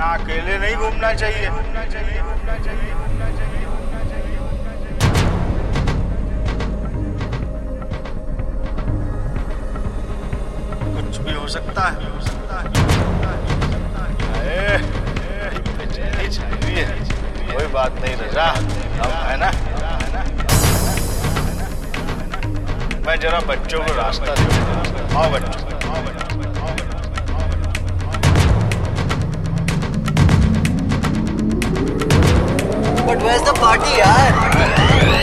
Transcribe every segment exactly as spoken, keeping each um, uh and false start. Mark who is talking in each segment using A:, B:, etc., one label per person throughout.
A: यहाँ अकेले नहीं घूमना चाहिए। कुछ भी हो सकता है। कोई बात नहीं रजा, अब है ना, मैं जरा बच्चों को रास्ता दूँ। आओ बच्चों।
B: But where's the party, यार?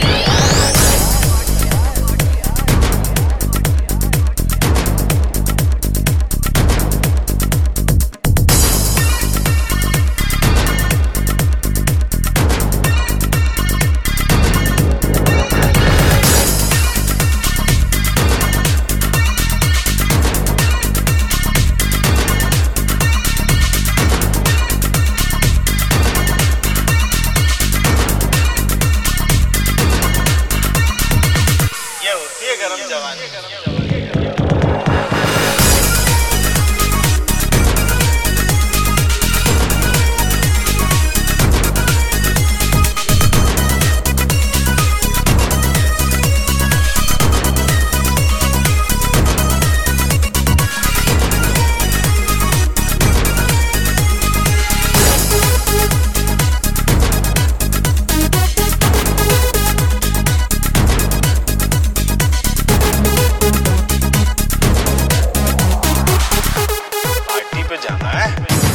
A: गरम जवानी। जाना है।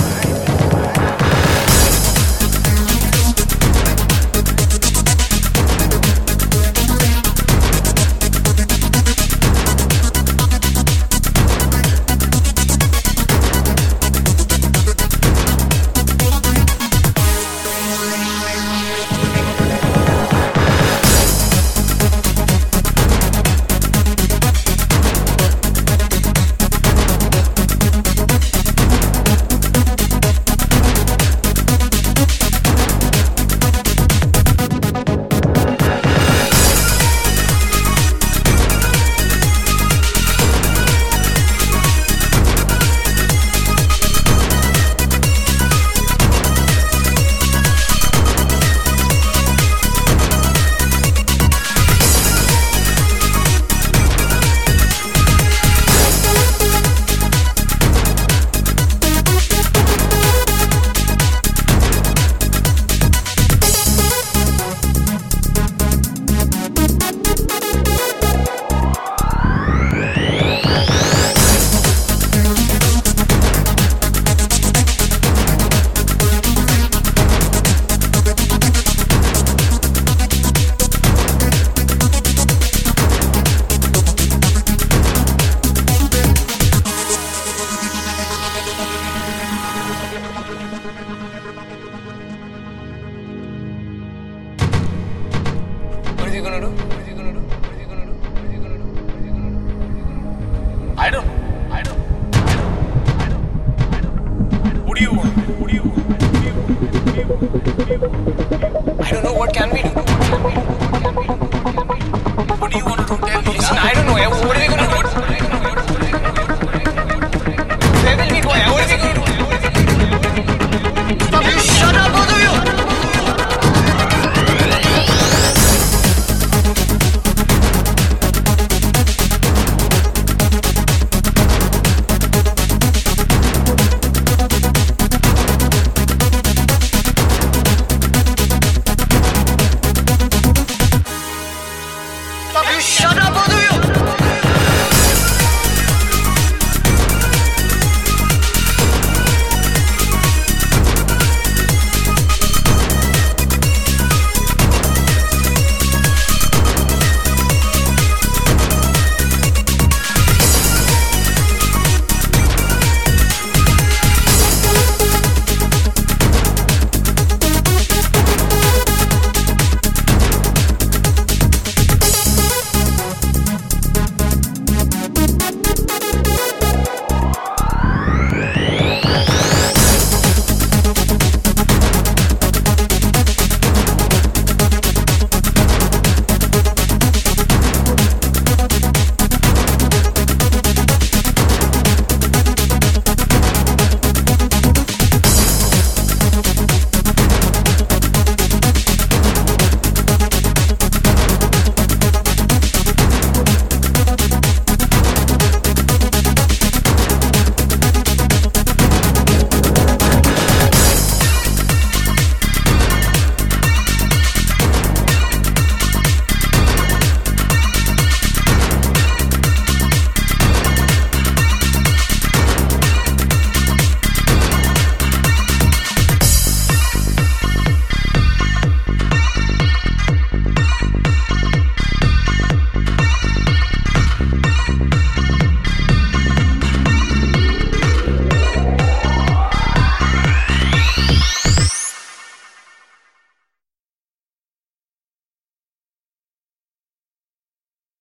B: What is he gonna do? What is he gonna do? What is he gonna do? What is he gonna do? What is he gonna do?
A: I don't. I don't. I don't. I don't. I don't. What do you want?